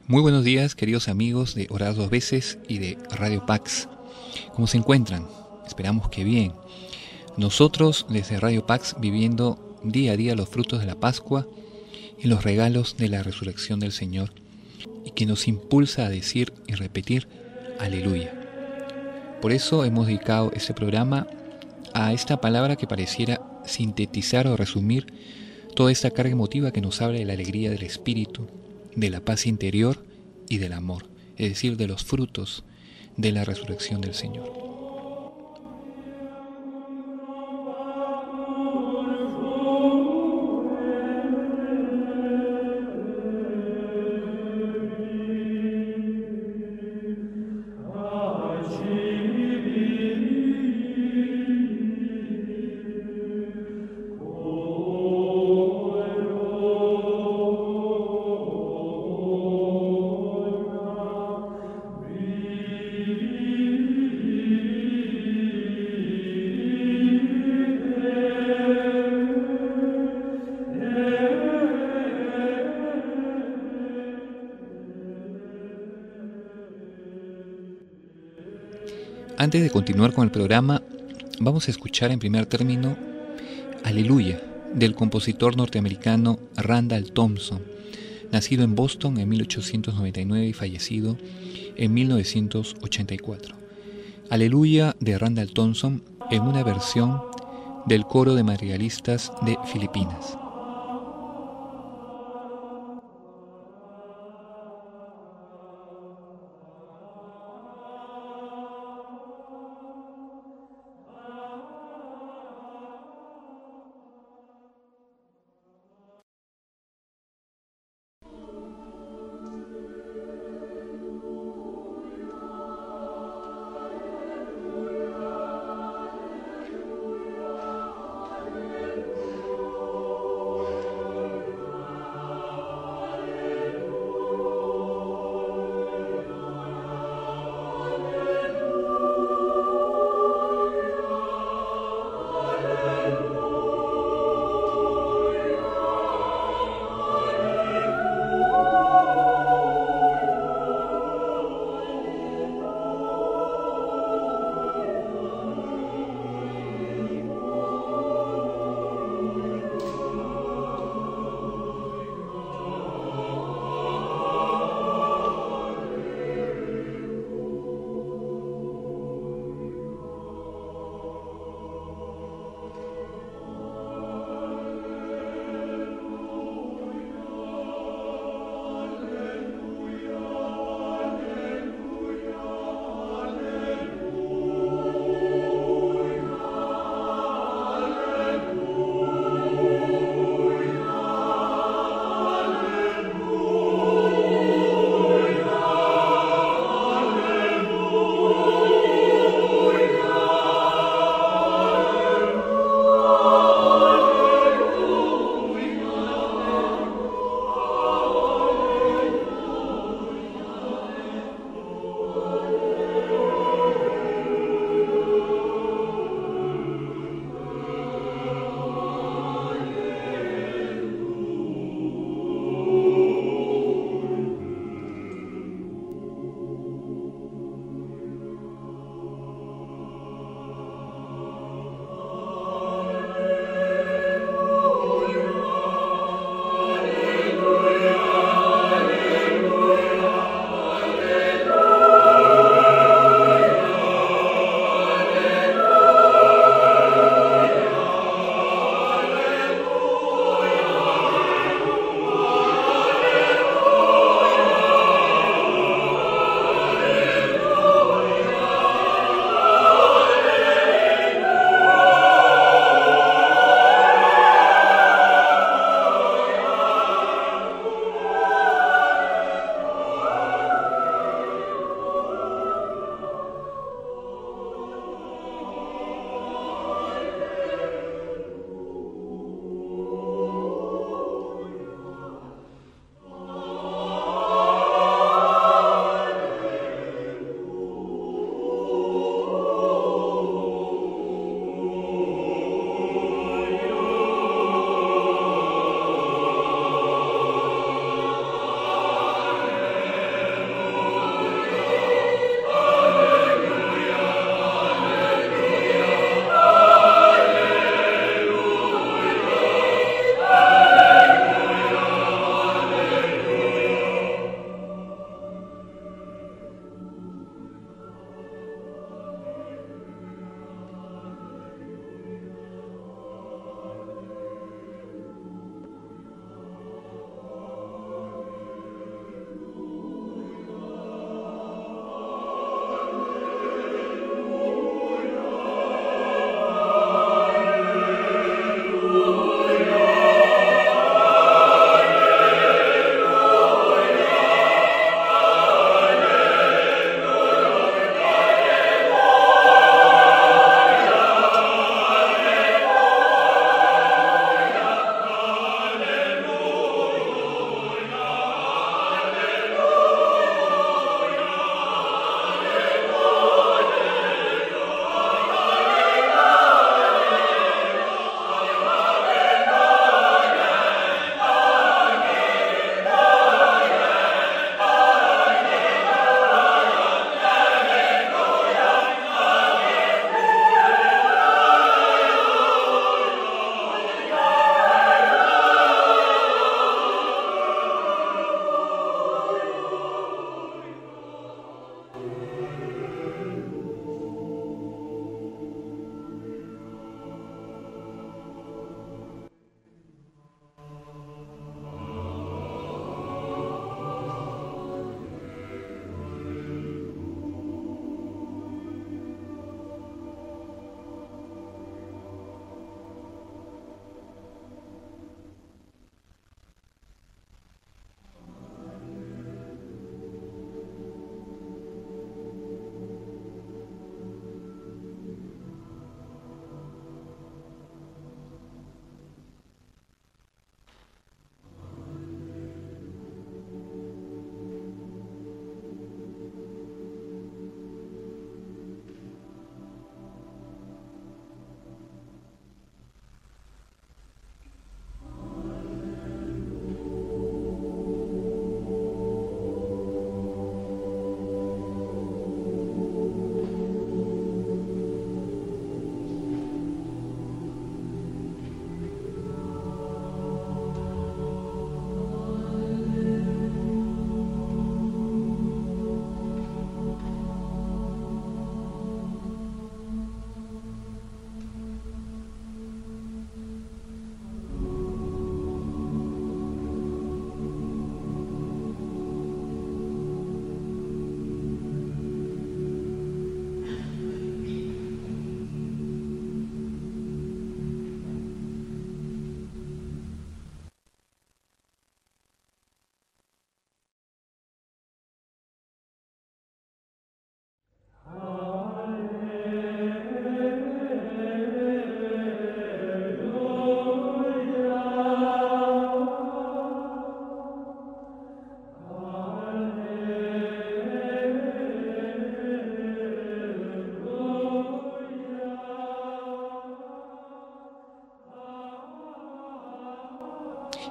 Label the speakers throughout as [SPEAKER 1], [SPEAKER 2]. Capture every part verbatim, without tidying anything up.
[SPEAKER 1] Muy buenos días, queridos amigos de Orar Dos Veces y de Radio Pax. ¿Cómo se encuentran? Esperamos que bien. Nosotros, desde Radio Pax, viviendo día a día los frutos de la Pascua y los regalos de la resurrección del Señor, y que nos impulsa a decir y repetir Aleluya. Por eso hemos dedicado este programa a esta palabra que pareciera sintetizar o resumir toda esta carga emotiva que nos habla de la alegría del Espíritu, de la paz interior y del amor, es decir, de los frutos de la resurrección del Señor. Antes de continuar con el programa, vamos a escuchar en primer término Aleluya, del compositor norteamericano Randall Thompson, nacido en Boston en mil ochocientos noventa y nueve y fallecido en mil novecientos ochenta y cuatro. Aleluya de Randall Thompson en una versión del coro de madrigalistas de Filipinas.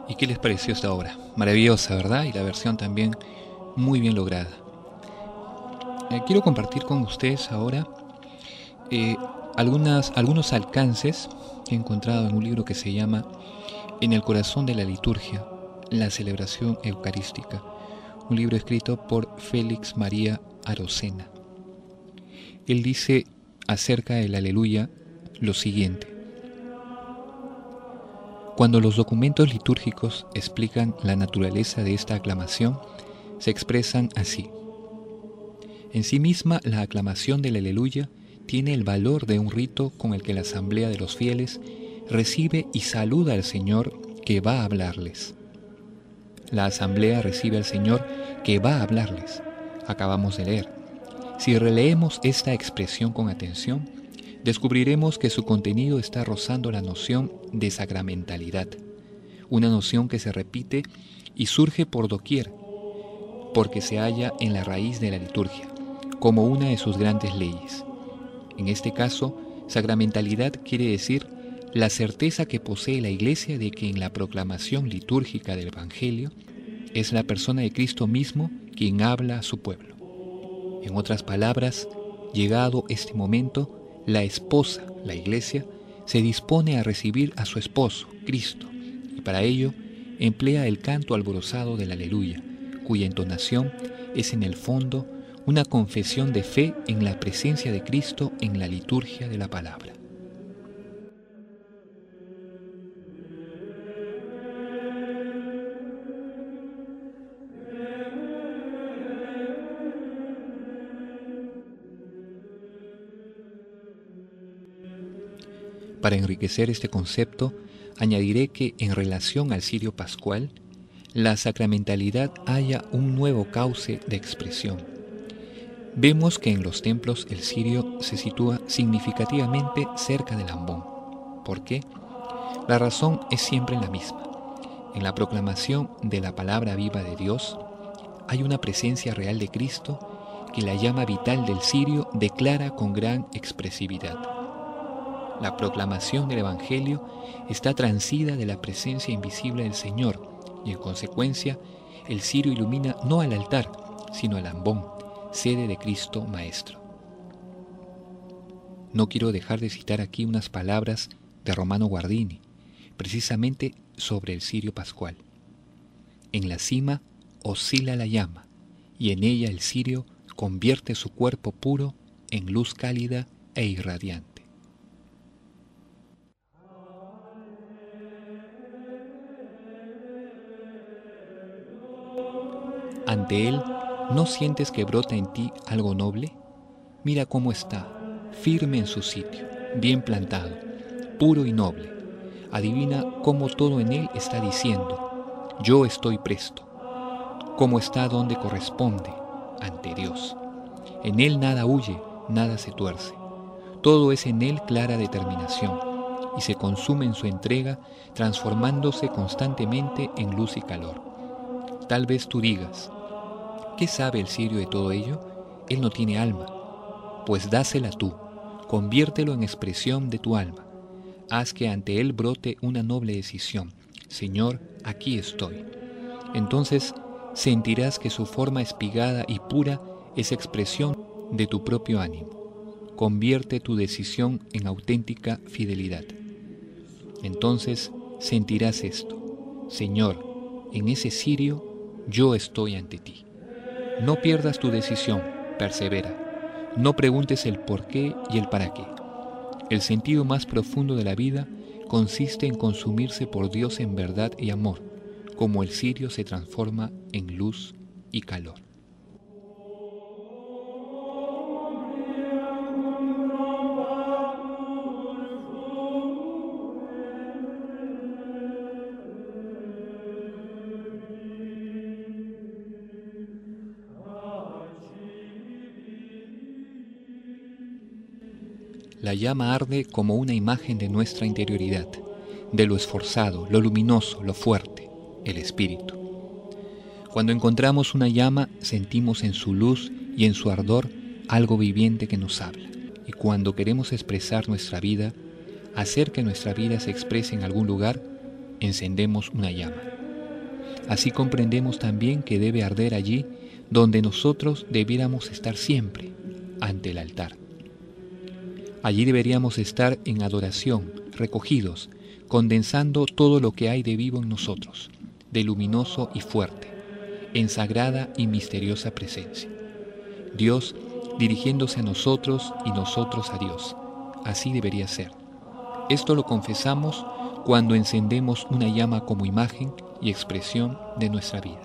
[SPEAKER 1] ¿Y qué les pareció esta obra? Maravillosa, ¿verdad? Y la versión también muy bien lograda. Eh, quiero compartir con ustedes ahora eh, algunas, algunos alcances que he encontrado en un libro que se llama En el corazón de la liturgia, la celebración eucarística, un libro escrito por Félix María Arocena. Él dice acerca del Aleluya lo siguiente: cuando los documentos litúrgicos explican la naturaleza de esta aclamación, se expresan así. En sí misma, la aclamación del Aleluya tiene el valor de un rito con el que la asamblea de los fieles recibe y saluda al Señor que va a hablarles. La asamblea recibe al Señor que va a hablarles. Acabamos de leer. Si releemos esta expresión con atención, descubriremos que su contenido está rozando la noción de sacramentalidad, una noción que se repite y surge por doquier, porque se halla en la raíz de la liturgia, como una de sus grandes leyes. En este caso, sacramentalidad quiere decir la certeza que posee la Iglesia de que en la proclamación litúrgica del Evangelio es la persona de Cristo mismo quien habla a su pueblo. En otras palabras, llegado este momento, la esposa, la Iglesia, se dispone a recibir a su esposo, Cristo, y para ello emplea el canto alborozado del Aleluya, cuya entonación es en el fondo una confesión de fe en la presencia de Cristo en la liturgia de la palabra. Para enriquecer este concepto, añadiré que en relación al cirio pascual, la sacramentalidad halla un nuevo cauce de expresión. Vemos que en los templos el cirio se sitúa significativamente cerca del ambón. ¿Por qué? La razón es siempre la misma. En la proclamación de la palabra viva de Dios, hay una presencia real de Cristo que la llama vital del cirio declara con gran expresividad. La proclamación del Evangelio está transida de la presencia invisible del Señor y, en consecuencia, el cirio ilumina no al altar, sino al ambón, sede de Cristo Maestro. No quiero dejar de citar aquí unas palabras de Romano Guardini, precisamente sobre el cirio pascual. En la cima oscila la llama, y en ella el cirio convierte su cuerpo puro en luz cálida e irradiante. Ante él, ¿no sientes que brota en ti algo noble? Mira cómo está, firme en su sitio, bien plantado, puro y noble. Adivina cómo todo en él está diciendo, yo estoy presto. Cómo está donde corresponde, ante Dios. En él nada huye, nada se tuerce. Todo es en él clara determinación, y se consume en su entrega, transformándose constantemente en luz y calor. Tal vez tú digas, ¿qué sabe el cirio de todo ello? Él no tiene alma. Pues dásela tú, conviértelo en expresión de tu alma. Haz que ante él brote una noble decisión. Señor, aquí estoy. Entonces sentirás que su forma espigada y pura es expresión de tu propio ánimo. Convierte tu decisión en auténtica fidelidad. Entonces sentirás esto. Señor, en ese cirio yo estoy ante ti. No pierdas tu decisión, persevera. No preguntes el por qué y el para qué. El sentido más profundo de la vida consiste en consumirse por Dios en verdad y amor, como el cirio se transforma en luz y calor. La llama arde como una imagen de nuestra interioridad, de lo esforzado, lo luminoso, lo fuerte, el espíritu. Cuando encontramos una llama, sentimos en su luz y en su ardor algo viviente que nos habla. Y cuando queremos expresar nuestra vida, hacer que nuestra vida se exprese en algún lugar, encendemos una llama. Así comprendemos también que debe arder allí donde nosotros debiéramos estar siempre, ante el altar. Allí deberíamos estar en adoración, recogidos, condensando todo lo que hay de vivo en nosotros, de luminoso y fuerte, en sagrada y misteriosa presencia. Dios dirigiéndose a nosotros y nosotros a Dios. Así debería ser. Esto lo confesamos cuando encendemos una llama como imagen y expresión de nuestra vida.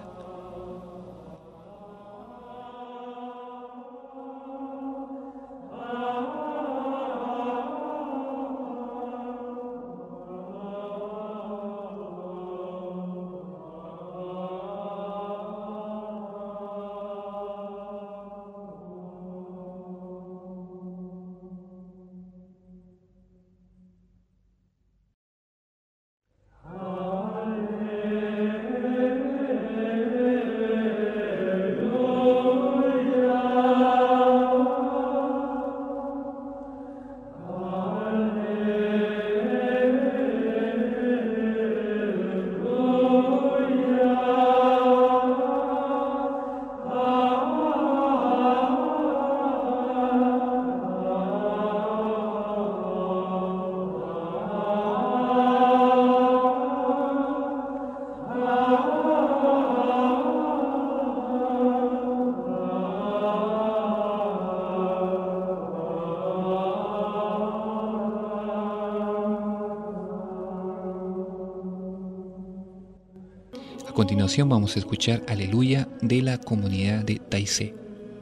[SPEAKER 1] A continuación vamos a escuchar Aleluya de la comunidad de Taizé.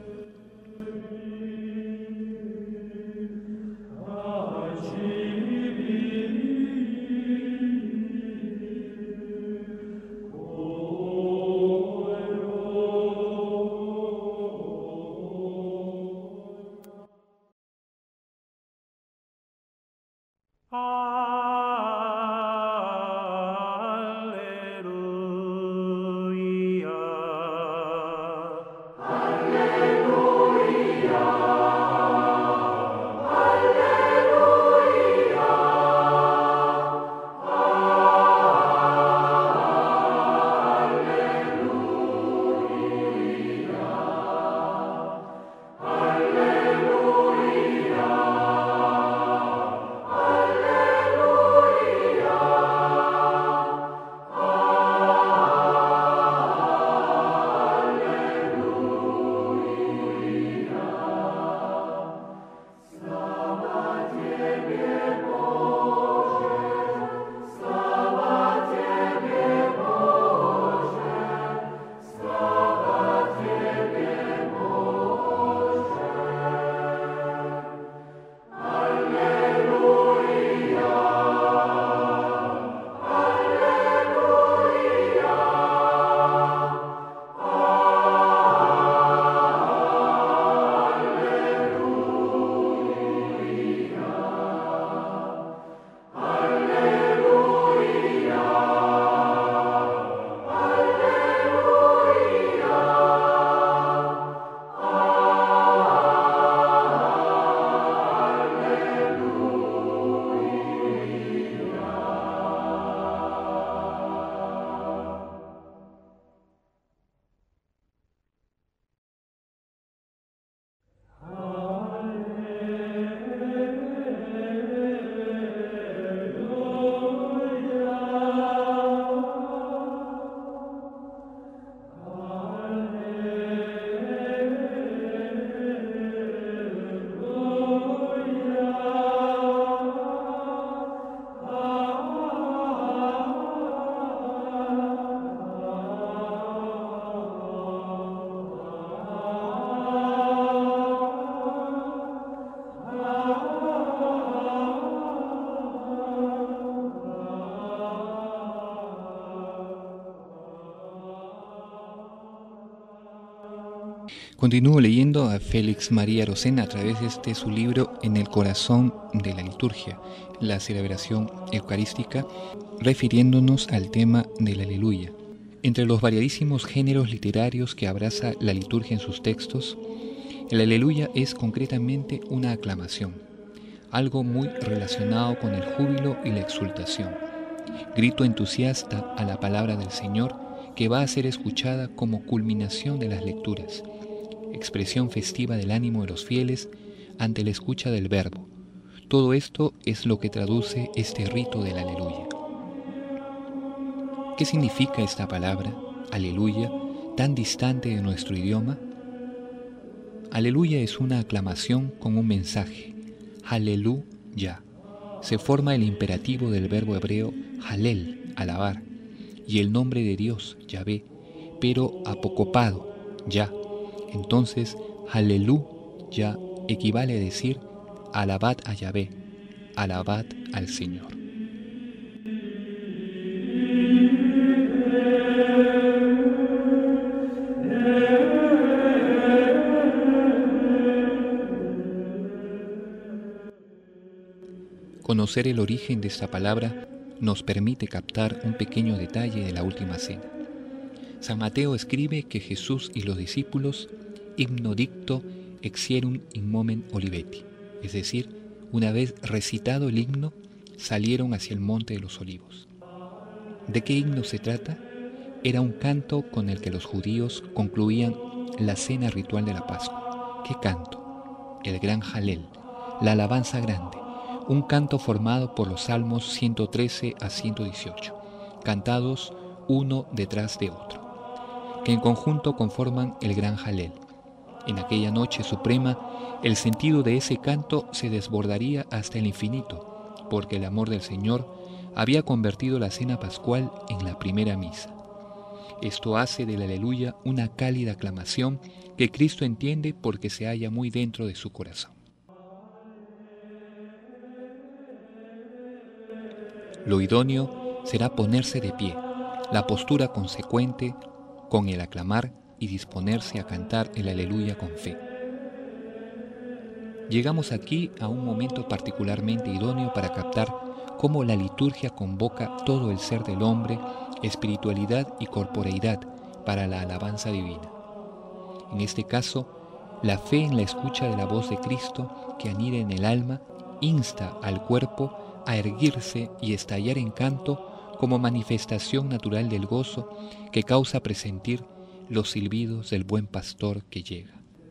[SPEAKER 1] Continúo leyendo a Félix María Arocena a través de este su libro En el corazón de la liturgia, la celebración eucarística, refiriéndonos al tema del Aleluya. Entre los variadísimos géneros literarios que abraza la liturgia en sus textos, el Aleluya es concretamente una aclamación, algo muy relacionado con el júbilo y la exultación, grito entusiasta a la palabra del Señor que va a ser escuchada como culminación de las lecturas, expresión festiva del ánimo de los fieles ante la escucha del Verbo. Todo esto es lo que traduce este rito del Aleluya. ¿Qué significa esta palabra, Aleluya, tan distante de nuestro idioma? Aleluya es una aclamación con un mensaje, Haleluya. Se forma el imperativo del verbo hebreo Halel, alabar, y el nombre de Dios, Yahvé, pero apocopado, ya. Entonces, Haleluya equivale a decir alabad a Yahvé, alabad al Señor. Conocer el origen de esta palabra nos permite captar un pequeño detalle de la última cena. San Mateo escribe que Jesús y los discípulos himno dicto exierum in momen oliveti, es decir, una vez recitado el himno, salieron hacia el monte de los olivos. ¿De qué himno se trata? Era un canto con el que los judíos concluían la cena ritual de la Pascua. ¿Qué canto? El gran Halel, la alabanza grande, un canto formado por los salmos ciento trece a ciento dieciocho, cantados uno detrás de otro, que en conjunto conforman el gran Halel. En aquella noche suprema, el sentido de ese canto se desbordaría hasta el infinito, porque el amor del Señor había convertido la cena pascual en la primera misa. Esto hace del Aleluya una cálida aclamación que Cristo entiende porque se halla muy dentro de su corazón. Lo idóneo será ponerse de pie, la postura consecuente con el aclamar y disponerse a cantar el Aleluya con fe. Llegamos aquí a un momento particularmente idóneo para captar cómo la liturgia convoca todo el ser del hombre, espiritualidad y corporeidad para la alabanza divina. En este caso, la fe en la escucha de la voz de Cristo que anida en el alma insta al cuerpo a erguirse y estallar en canto como manifestación natural del gozo que causa presentir los silbidos del buen pastor que llega.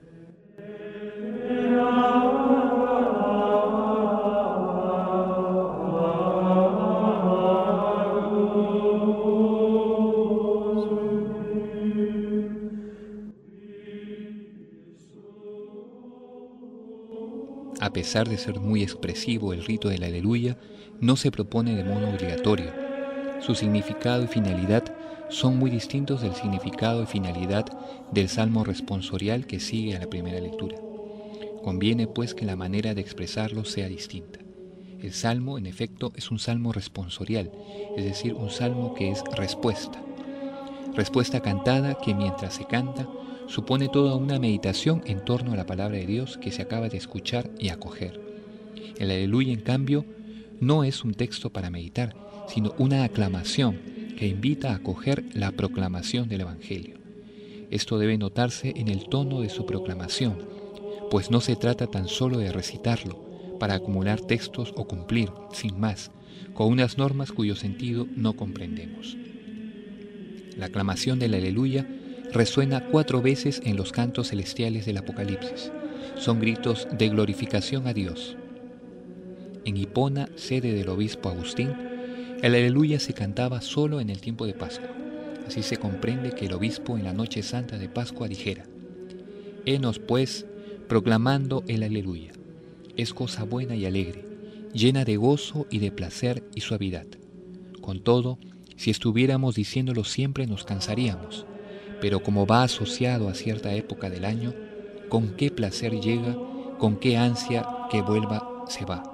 [SPEAKER 1] A pesar de ser muy expresivo el rito del Aleluya, no se propone de modo obligatorio. Su significado y finalidad son muy distintos del significado y finalidad del salmo responsorial que sigue a la primera lectura. Conviene, pues, que la manera de expresarlo sea distinta. El salmo, en efecto, es un salmo responsorial, es decir, un salmo que es respuesta. Respuesta cantada que, mientras se canta, supone toda una meditación en torno a la palabra de Dios que se acaba de escuchar y acoger. El Aleluya, en cambio, no es un texto para meditar, sino una aclamación que invita a acoger la proclamación del Evangelio. Esto debe notarse en el tono de su proclamación, pues no se trata tan solo de recitarlo para acumular textos o cumplir, sin más, con unas normas cuyo sentido no comprendemos. La aclamación del Aleluya resuena cuatro veces en los cantos celestiales del Apocalipsis. Son gritos de glorificación a Dios. En Hipona, sede del obispo Agustín, el Aleluya se cantaba solo en el tiempo de Pascua. Así se comprende que el obispo en la noche santa de Pascua dijera: «Henos pues proclamando el Aleluya. Es cosa buena y alegre, llena de gozo y de placer y suavidad. Con todo, si estuviéramos diciéndolo siempre nos cansaríamos, pero como va asociado a cierta época del año, con qué placer llega, con qué ansia que vuelva se va».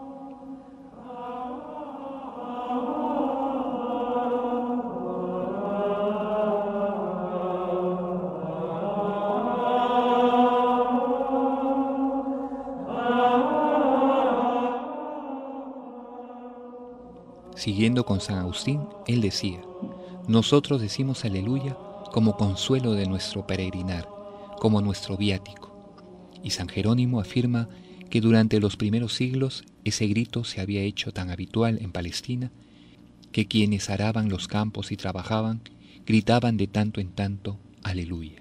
[SPEAKER 1] Siguiendo con San Agustín, él decía: «Nosotros decimos Aleluya como consuelo de nuestro peregrinar, como nuestro viático». Y San Jerónimo afirma que durante los primeros siglos ese grito se había hecho tan habitual en Palestina que quienes araban los campos y trabajaban gritaban de tanto en tanto, aleluya.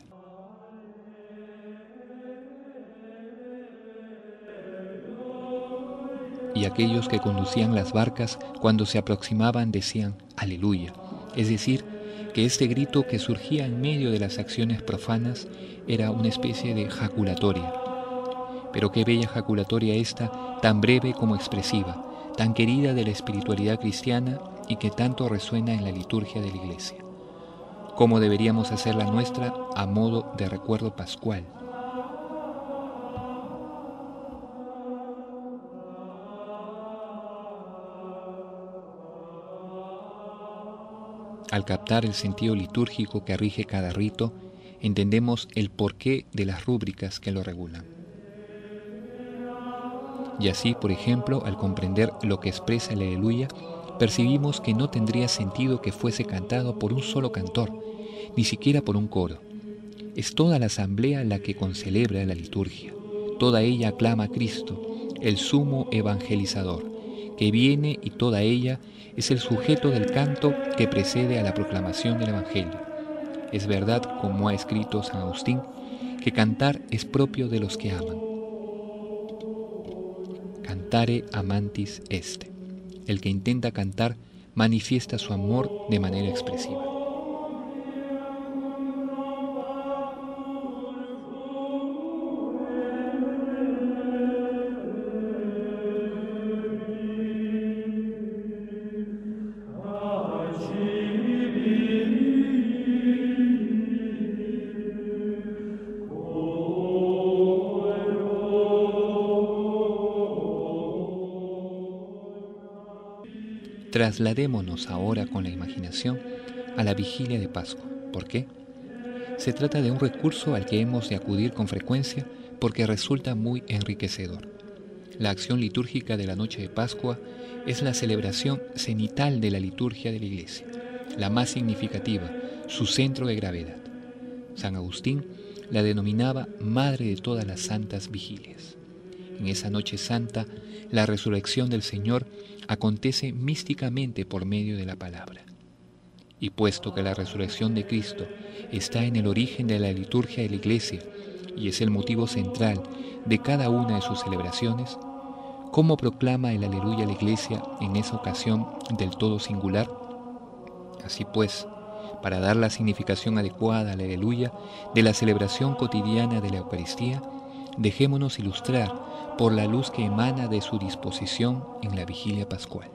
[SPEAKER 1] Y aquellos que conducían las barcas, cuando se aproximaban, decían, aleluya. Es decir, que este grito que surgía en medio de las acciones profanas era una especie de jaculatoria. Pero qué bella jaculatoria esta, tan breve como expresiva, tan querida de la espiritualidad cristiana y que tanto resuena en la liturgia de la Iglesia. Cómo deberíamos hacer la nuestra a modo de recuerdo pascual. Al captar el sentido litúrgico que rige cada rito, entendemos el porqué de las rúbricas que lo regulan. Y así, por ejemplo, al comprender lo que expresa el aleluya, percibimos que no tendría sentido que fuese cantado por un solo cantor, ni siquiera por un coro. Es toda la asamblea la que concelebra la liturgia. Toda ella aclama a Cristo, el sumo evangelizador, que viene, y toda ella es el sujeto del canto que precede a la proclamación del Evangelio. Es verdad, como ha escrito San Agustín, que cantar es propio de los que aman. Cantare amantis est. El que intenta cantar manifiesta su amor de manera expresiva. Trasladémonos ahora con la imaginación a la vigilia de Pascua. ¿Por qué? Se trata de un recurso al que hemos de acudir con frecuencia porque resulta muy enriquecedor. La acción litúrgica de la noche de Pascua es la celebración cenital de la liturgia de la Iglesia, la más significativa, su centro de gravedad. San Agustín la denominaba Madre de todas las santas vigilias. En esa noche santa, la resurrección del Señor acontece místicamente por medio de la palabra. Y puesto que la resurrección de Cristo está en el origen de la liturgia de la Iglesia y es el motivo central de cada una de sus celebraciones, ¿cómo proclama el aleluya la Iglesia en esa ocasión del todo singular? Así pues, para dar la significación adecuada al aleluya de la celebración cotidiana de la Eucaristía, dejémonos ilustrar por la luz que emana de su disposición en la vigilia pascual.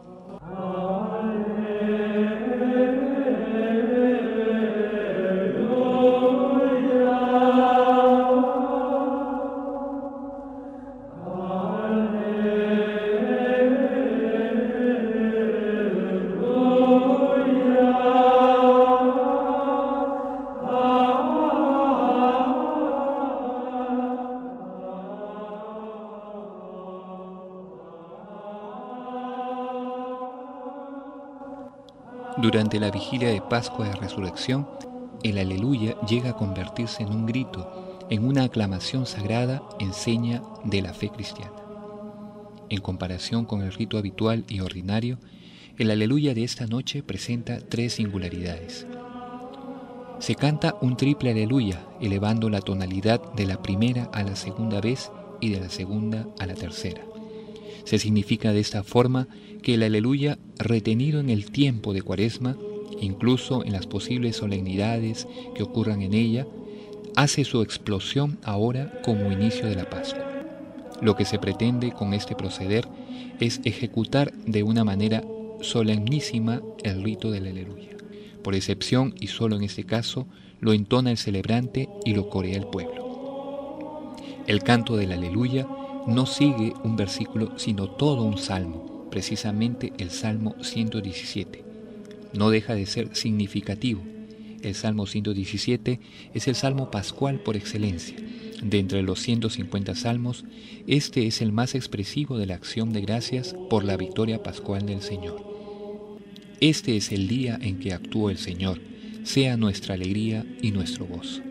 [SPEAKER 1] Durante la vigilia de Pascua de Resurrección, el aleluya llega a convertirse en un grito, en una aclamación sagrada en seña de la fe cristiana. En comparación con el rito habitual y ordinario, el aleluya de esta noche presenta tres singularidades. Se canta un triple aleluya, elevando la tonalidad de la primera a la segunda vez y de la segunda a la tercera. Se significa de esta forma que el aleluya, retenido en el tiempo de Cuaresma, incluso en las posibles solemnidades que ocurran en ella, hace su explosión ahora como inicio de la Pascua. Lo que se pretende con este proceder es ejecutar de una manera solemnísima el rito del aleluya. Por excepción, y solo en este caso, lo entona el celebrante y lo corea el pueblo. El canto del aleluya no sigue un versículo, sino todo un salmo, precisamente el Salmo ciento diecisiete. No deja de ser significativo. El Salmo ciento diecisiete es el Salmo pascual por excelencia. De entre los ciento cincuenta salmos, este es el más expresivo de la acción de gracias por la victoria pascual del Señor. Este es el día en que actuó el Señor, sea nuestra alegría y nuestro gozo.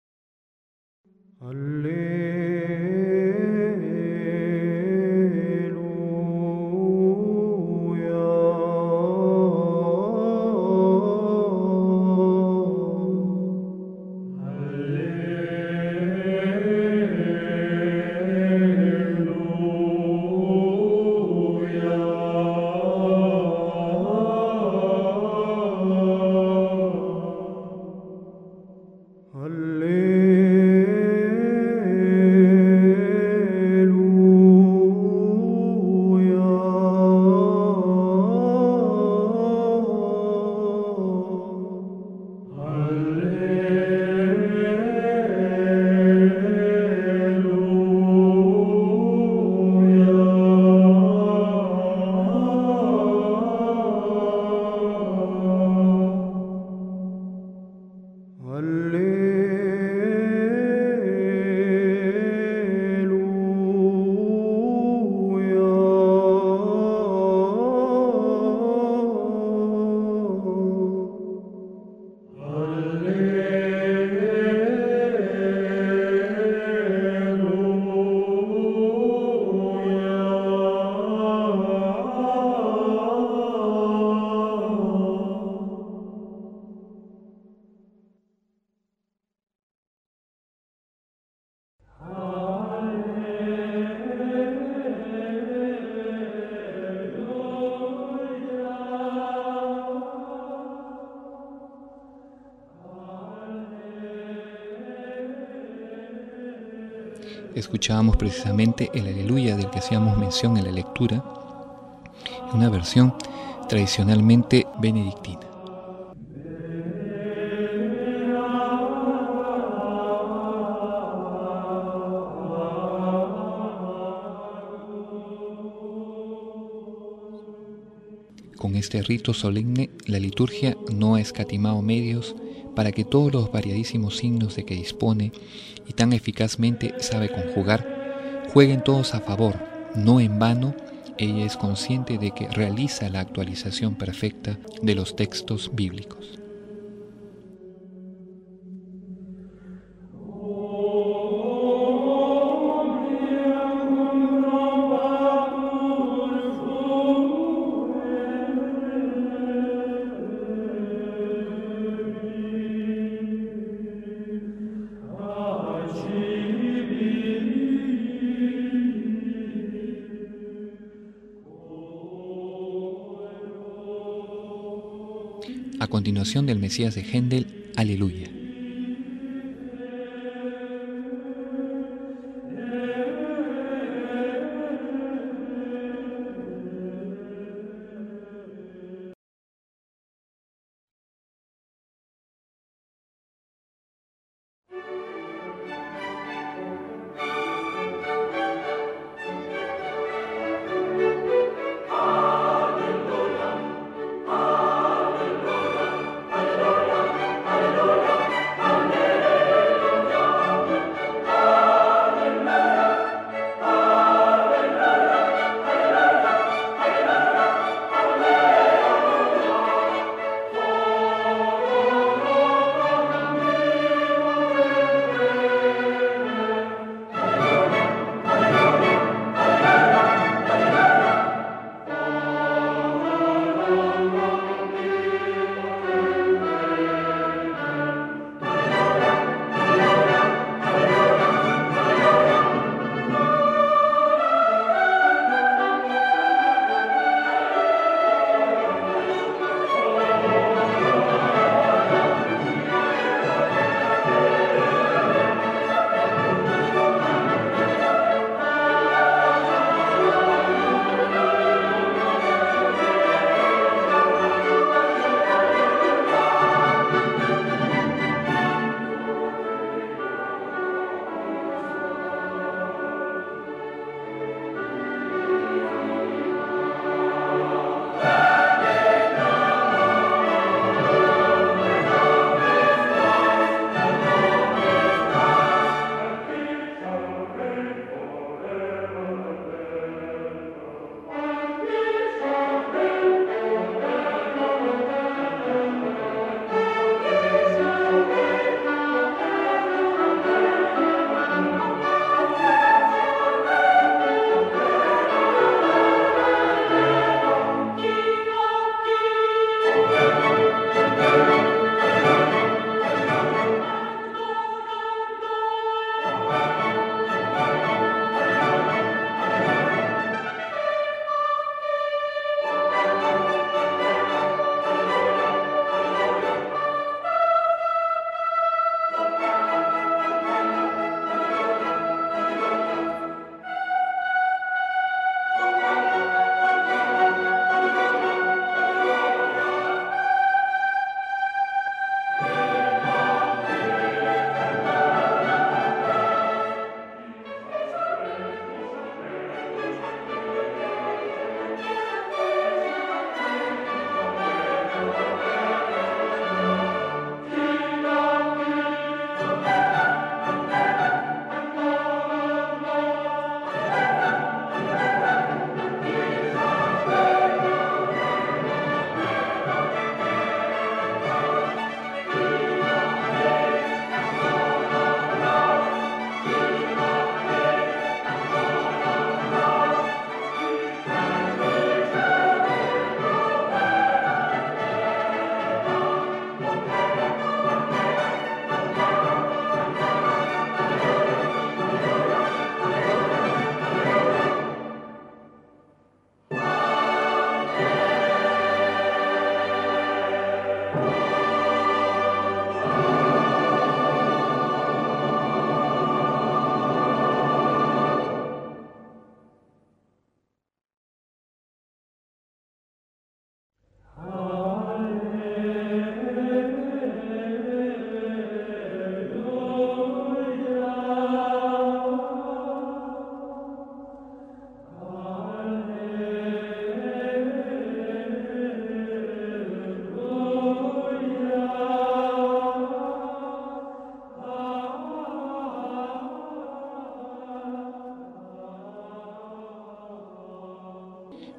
[SPEAKER 2] Alleluia.
[SPEAKER 1] escuchábamos precisamente el Aleluya del que hacíamos mención en la lectura, una versión tradicionalmente benedictina. Con este rito solemne, la liturgia no ha escatimado medios para que todos los variadísimos signos de que dispone y tan eficazmente sabe conjugar, jueguen todos a favor. No en vano, ella es consciente de que realiza la actualización perfecta de los textos bíblicos. A continuación del Mesías de Händel, Aleluya.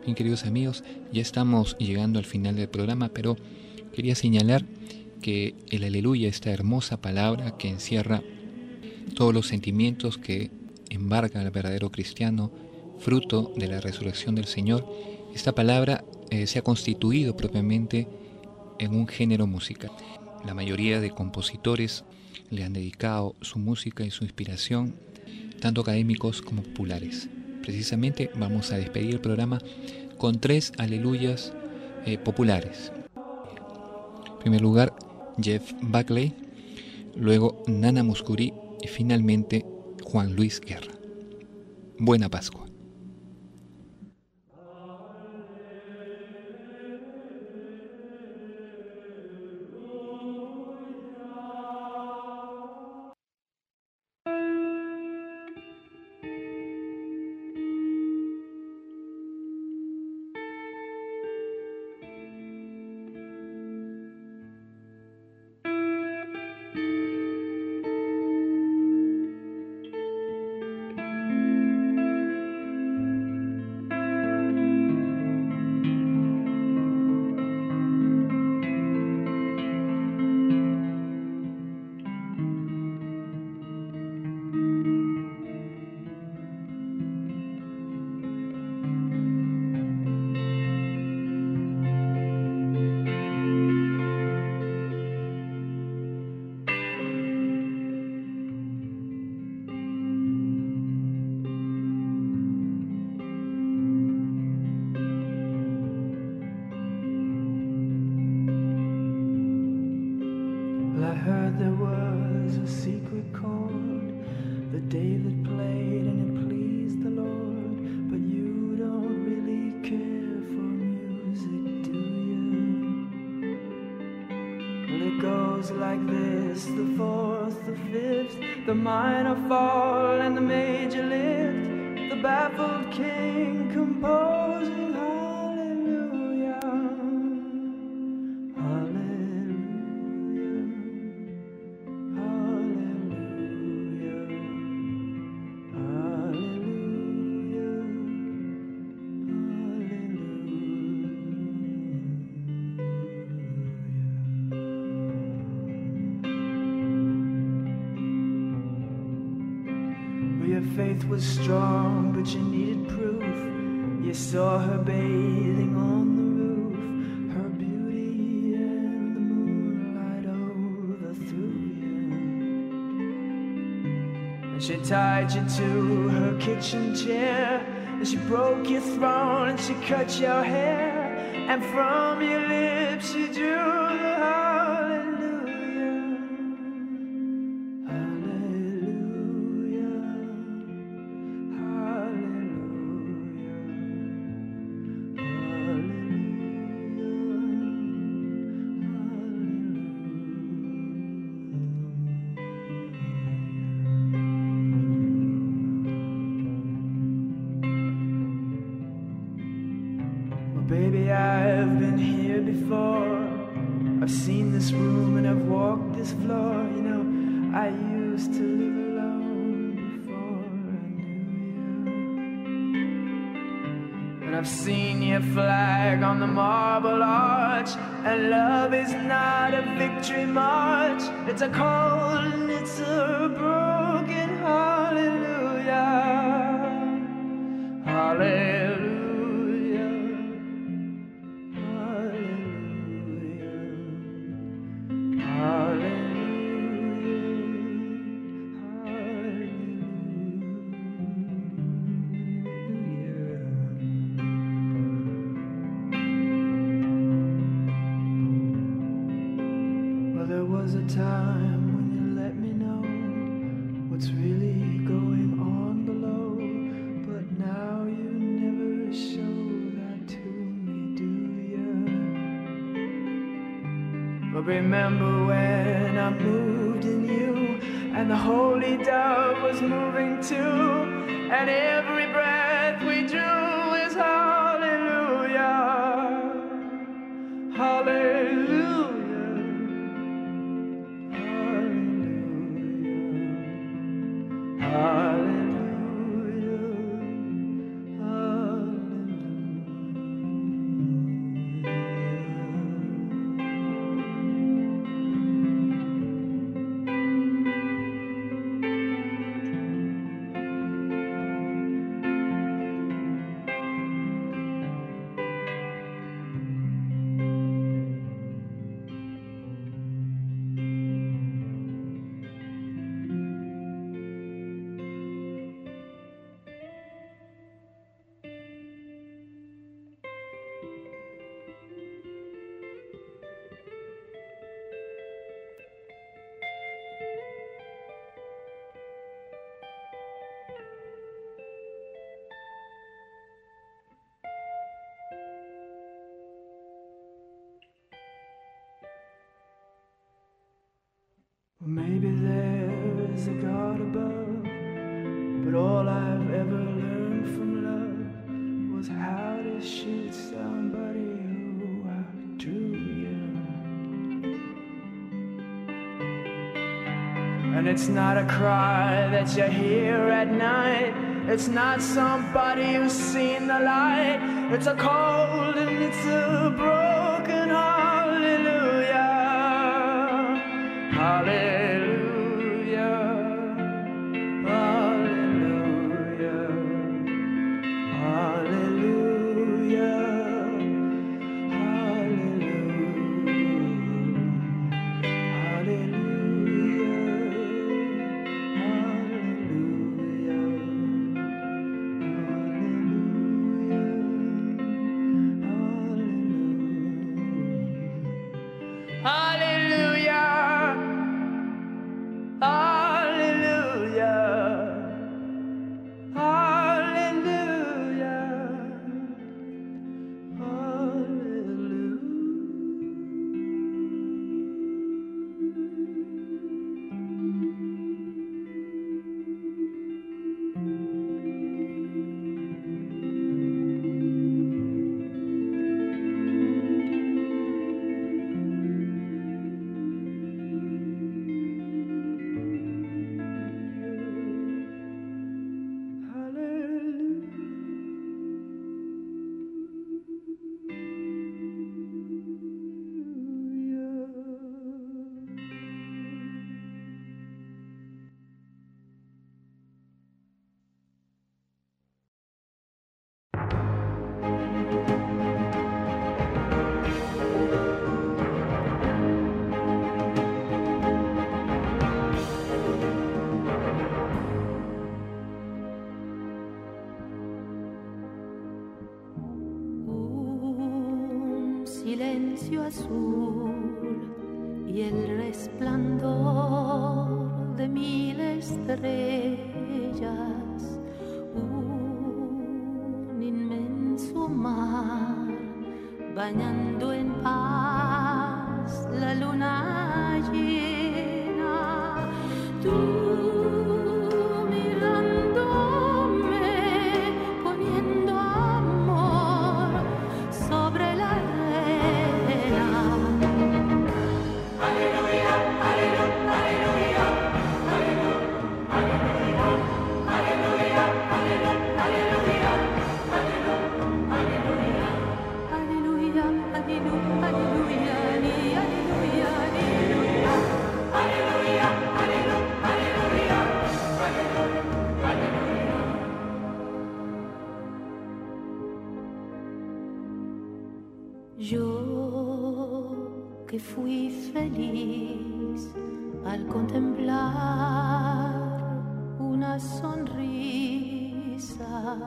[SPEAKER 1] Bien, queridos amigos, ya estamos llegando al final del programa, pero quería señalar que el aleluya, esta hermosa palabra que encierra todos los sentimientos que embarga al verdadero cristiano, fruto de la resurrección del Señor, esta palabra eh, se ha constituido propiamente en un género musical. La mayoría de compositores le han dedicado su música y su inspiración, tanto académicos como populares. Precisamente vamos a despedir el programa con tres aleluyas eh, populares. En primer lugar, Jeff Buckley, luego Nana Mouskouri y finalmente Juan Luis Guerra. Buena Pascua.
[SPEAKER 2] The minor fall and the major lift, the baffled king composing hallelujah, hallelujah, hallelujah, hallelujah, Your faith was strong, but you needed proof. You saw her bathing on the roof, her beauty and the moonlight overthrew you. And she tied you to her kitchen chair, and she broke your throne, and she cut your hair, and from your lips she drew the Baby, I've been here before. I've seen this room and I've walked this floor. You know, I used to live alone before I knew you. And I've seen your flag on the marble arch. And love is not a victory march. It's a cold and it's a broken hallelujah. Hallelujah. Time when you let me know what's really going on below, but now you never show that to me, do you? But remember when I moved in you, and the holy dove was moving too, and every breath we drew is hallelujah, hallelujah. Hallelujah, hallelujah. there's a God above, but all I've ever learned from love was how to shoot somebody who outdrew you. And it's not a cry that you hear at night, it's not somebody who's seen the light, it's a cold and it's a broken hallelujah. Hallelujah, hallelujah, hallelujah,
[SPEAKER 3] silencio azul y el resplandor de mil estrellas, un inmenso mar bañando en paz la luna llena, tú que fui feliz al contemplar una sonrisa,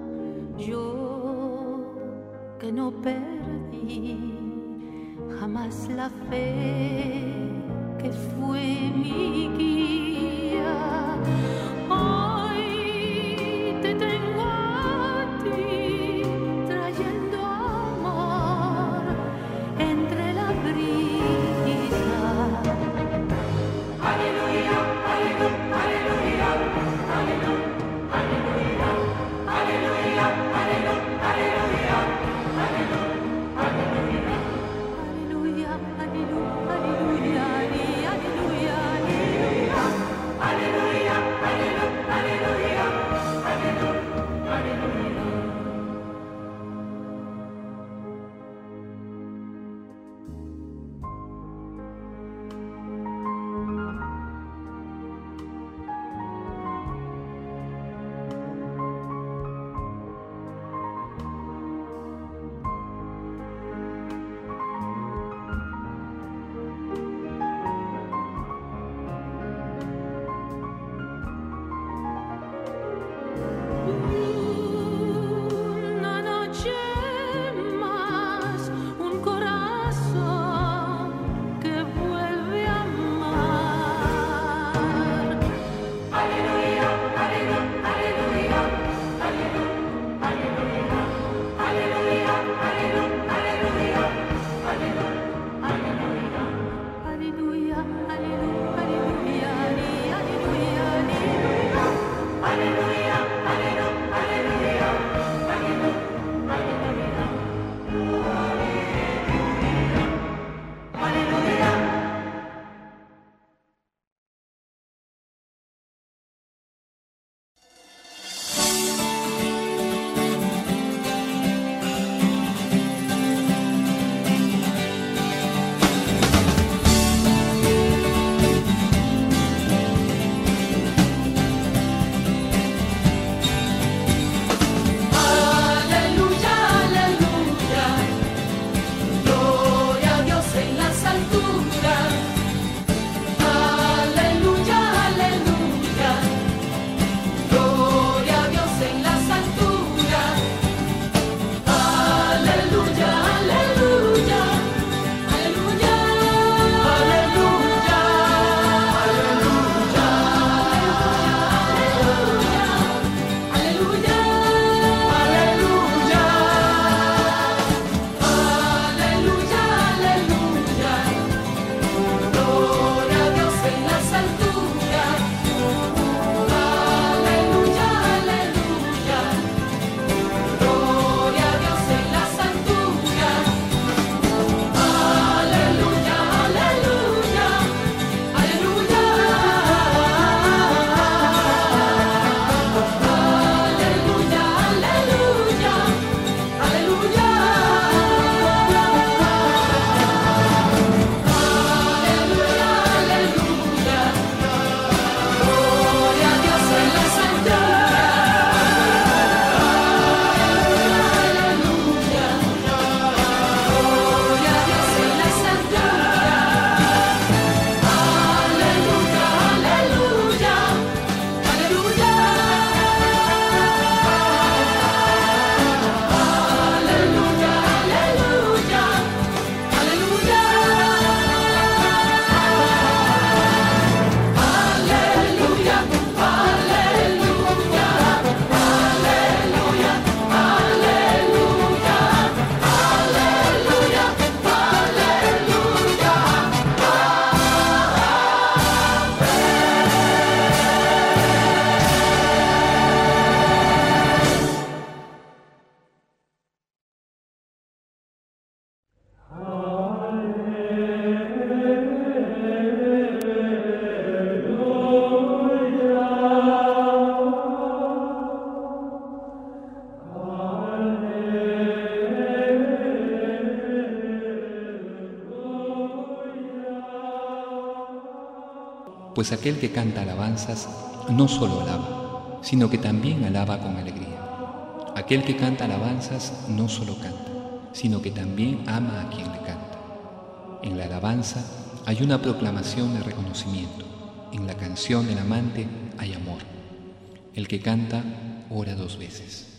[SPEAKER 3] yo que no perdí jamás la fe que fue mi guía. Hoy te tengo a ti trayendo amor entre la brisa. Aleluya, aleluya, aleluya, aleluya, aleluya, aleluya, aleluya, aleluya, aleluya, aleluya, aleluya, aleluya, aleluya, aleluya, aleluya, aleluya.
[SPEAKER 1] Pues aquel que canta alabanzas no solo alaba, sino que también alaba con alegría. Aquel que canta alabanzas no solo canta, sino que también ama a quien le canta. En la alabanza hay una proclamación de reconocimiento. En la canción del amante hay amor. El que canta ora dos veces.